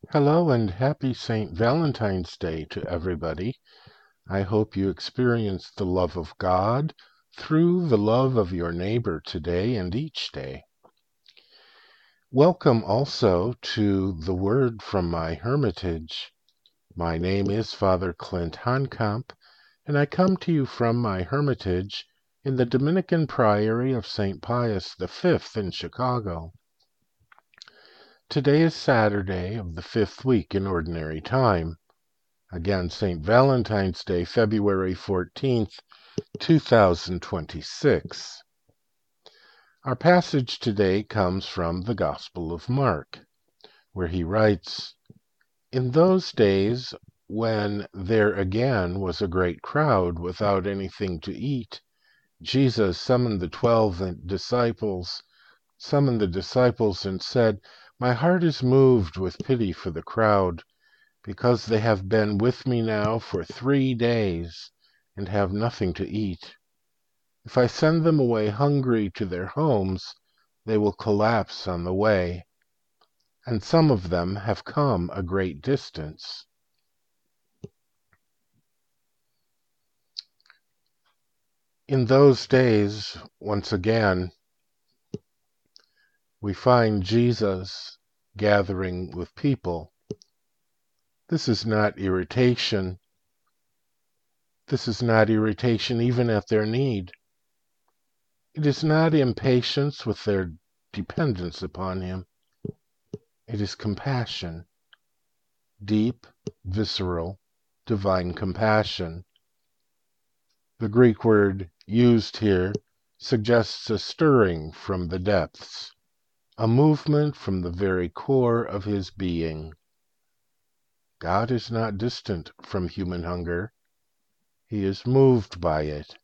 Hello and happy St. Valentine's Day to everybody. I hope you experience the love of God through the love of your neighbor today and each day. Welcome also to the Word from my hermitage. My name is Father Clint Honkamp, and I come to you from my hermitage in the Dominican Priory of St. Pius V in Chicago. Today is Saturday of the 5th week in Ordinary Time. Again, St. Valentine's Day, February 14th, 2026. Our passage today comes from the Gospel of Mark, where he writes, "In those days, when there again was a great crowd without anything to eat, Jesus summoned the disciples and said, 'My heart is moved with pity for the crowd, because they have been with me now for 3 days and have nothing to eat. If I send them away hungry to their homes, they will collapse on the way, and some of them have come a great distance.'" In those days, once again, we find Jesus gathering with people. This is not irritation. This is not irritation even at their need. It is not impatience with their dependence upon him. It is compassion, deep, visceral, divine compassion. The Greek word used here suggests a stirring from the depths, a movement from the very core of his being. God is not distant from human hunger. He is moved by it.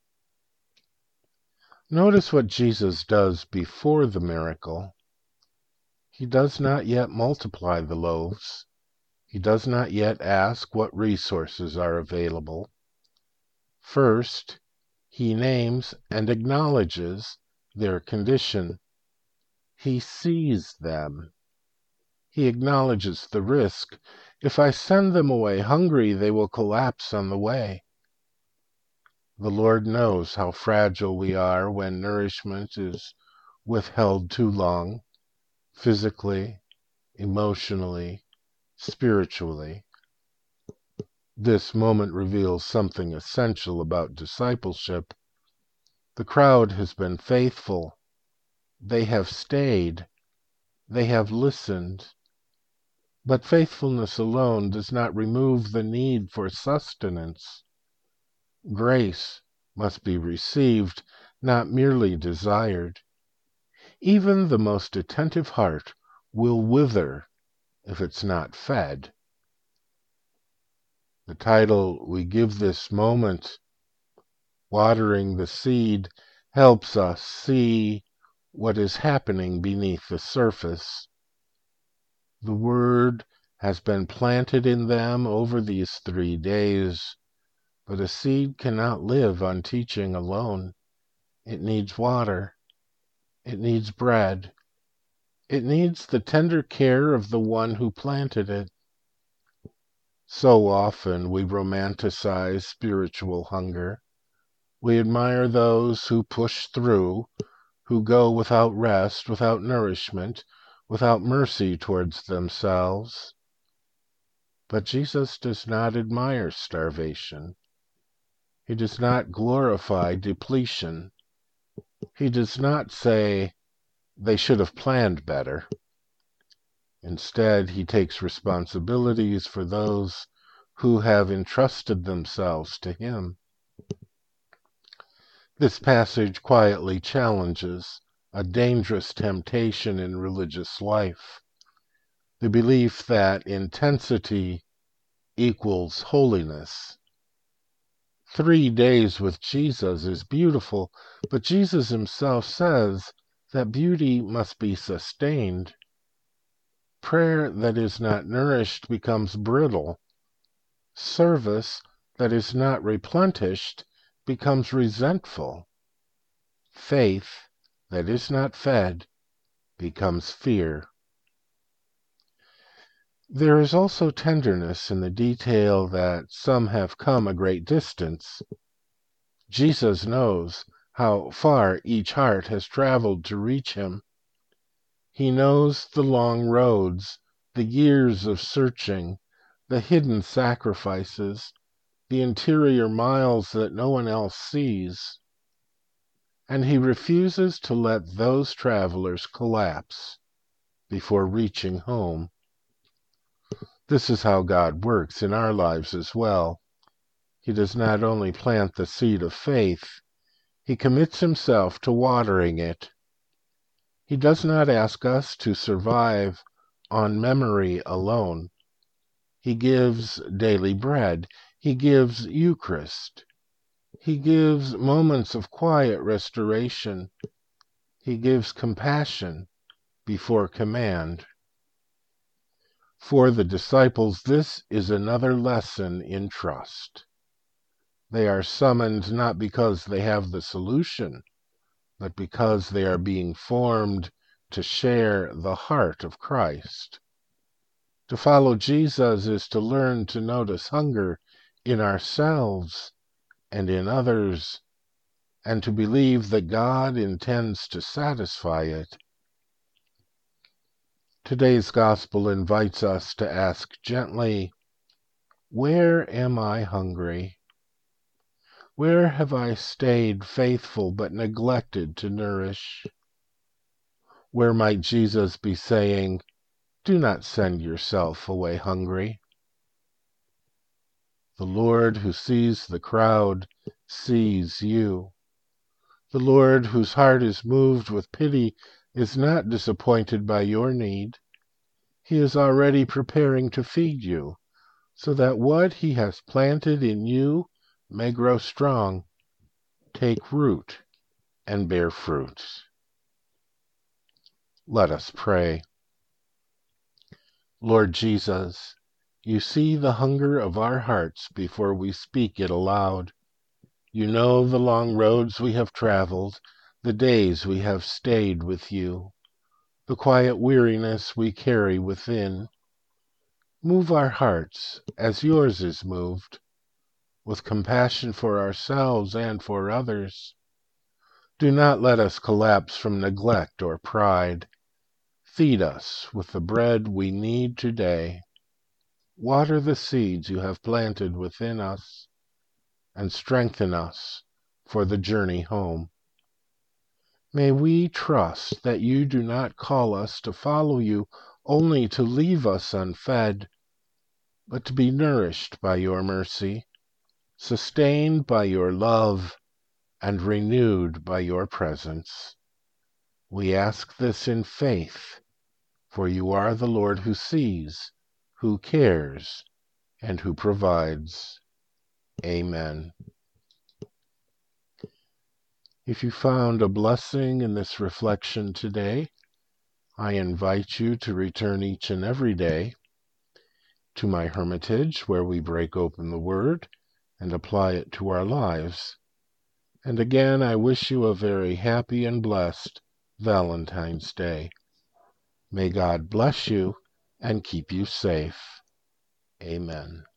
Notice what Jesus does before the miracle. He does not yet multiply the loaves. He does not yet ask what resources are available. First, he names and acknowledges their condition. He sees them. He acknowledges the risk. If I send them away hungry, they will collapse on the way. The Lord knows how fragile we are when nourishment is withheld too long, physically, emotionally, spiritually. This moment reveals something essential about discipleship. The crowd has been faithful. They have stayed. They have listened. But faithfulness alone does not remove the need for sustenance. Grace must be received, not merely desired. Even the most attentive heart will wither if it's not fed. The title we give this moment, Watering the Seed, helps us see what is happening beneath the surface. The Word has been planted in them over these 3 days, but a seed cannot live on teaching alone. It needs water. It needs bread. It needs the tender care of the one who planted it. So often we romanticize spiritual hunger. We admire those who push through, who go without rest, without nourishment, without mercy towards themselves. But Jesus does not admire starvation. He does not glorify depletion. He does not say, "They should have planned better." Instead, he takes responsibilities for those who have entrusted themselves to him. This passage quietly challenges a dangerous temptation in religious life, the belief that intensity equals holiness. 3 days with Jesus is beautiful, but Jesus himself says that beauty must be sustained. Prayer that is not nourished becomes brittle. Service that is not replenished becomes resentful. Faith that is not fed becomes fear. There is also tenderness in the detail that some have come a great distance. Jesus knows how far each heart has traveled to reach him. He knows the long roads, the years of searching, the hidden sacrifices, the interior miles that no one else sees. And he refuses to let those travelers collapse before reaching home. This is how God works in our lives as well. He does not only plant the seed of faith, he commits himself to watering it. He does not ask us to survive on memory alone. He gives daily bread. He gives Eucharist. He gives moments of quiet restoration. He gives compassion before command. For the disciples, this is another lesson in trust. They are summoned not because they have the solution, but because they are being formed to share the heart of Christ. To follow Jesus is to learn to notice hunger in ourselves and in others, and to believe that God intends to satisfy it. Today's gospel invites us to ask gently, where am I hungry? Where have I stayed faithful but neglected to nourish? Where might Jesus be saying, do not send yourself away hungry? The Lord who sees the crowd sees you. The Lord whose heart is moved with pity is not disappointed by your need. He is already preparing to feed you, so that what he has planted in you may grow strong, take root, and bear fruit. Let us pray. Lord Jesus, you see the hunger of our hearts before we speak it aloud. You know the long roads we have traveled, the days we have stayed with you, the quiet weariness we carry within. Move our hearts as yours is moved, with compassion for ourselves and for others. Do not let us collapse from neglect or pride. Feed us with the bread we need today. Water the seeds you have planted within us, and strengthen us for the journey home. May we trust that you do not call us to follow you only to leave us unfed, but to be nourished by your mercy, sustained by your love, and renewed by your presence. We ask this in faith, for you are the Lord who sees, who cares, and who provides. Amen. If you found a blessing in this reflection today, I invite you to return each and every day to my hermitage, where we break open the Word and apply it to our lives. And again, I wish you a very happy and blessed Valentine's Day. May God bless you and keep you safe. Amen.